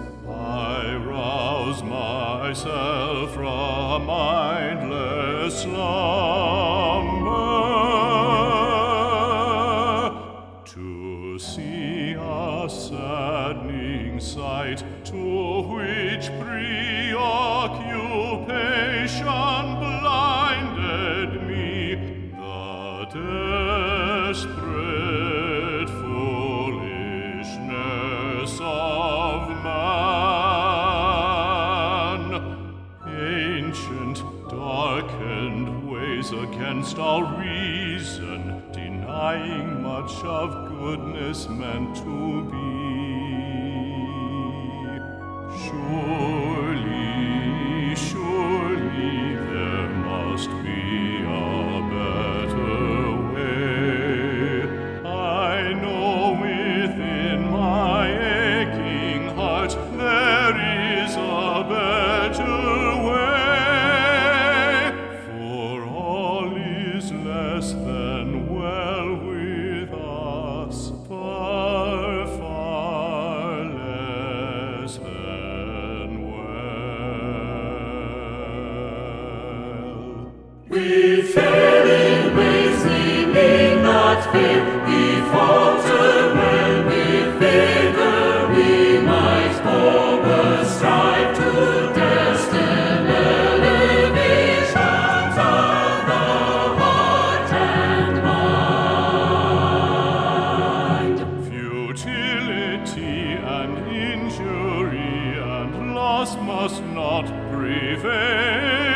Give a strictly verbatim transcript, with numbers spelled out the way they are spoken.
I rouse myself from mindless slumber to see a saddening sight, to which preoccupation blinded me. The desperate foolishness of man, ancient, darkened ways against our reason, denying much of goodness meant to be. Surely, surely there must be a better way. I know within my aching heart there is a better way, for all is less than well with us, far, far less than well. We fail in ways we need not fear. We falter when we figure we might forward strive to destined elevations of the heart and mind. Futility and injury and loss must not prevail.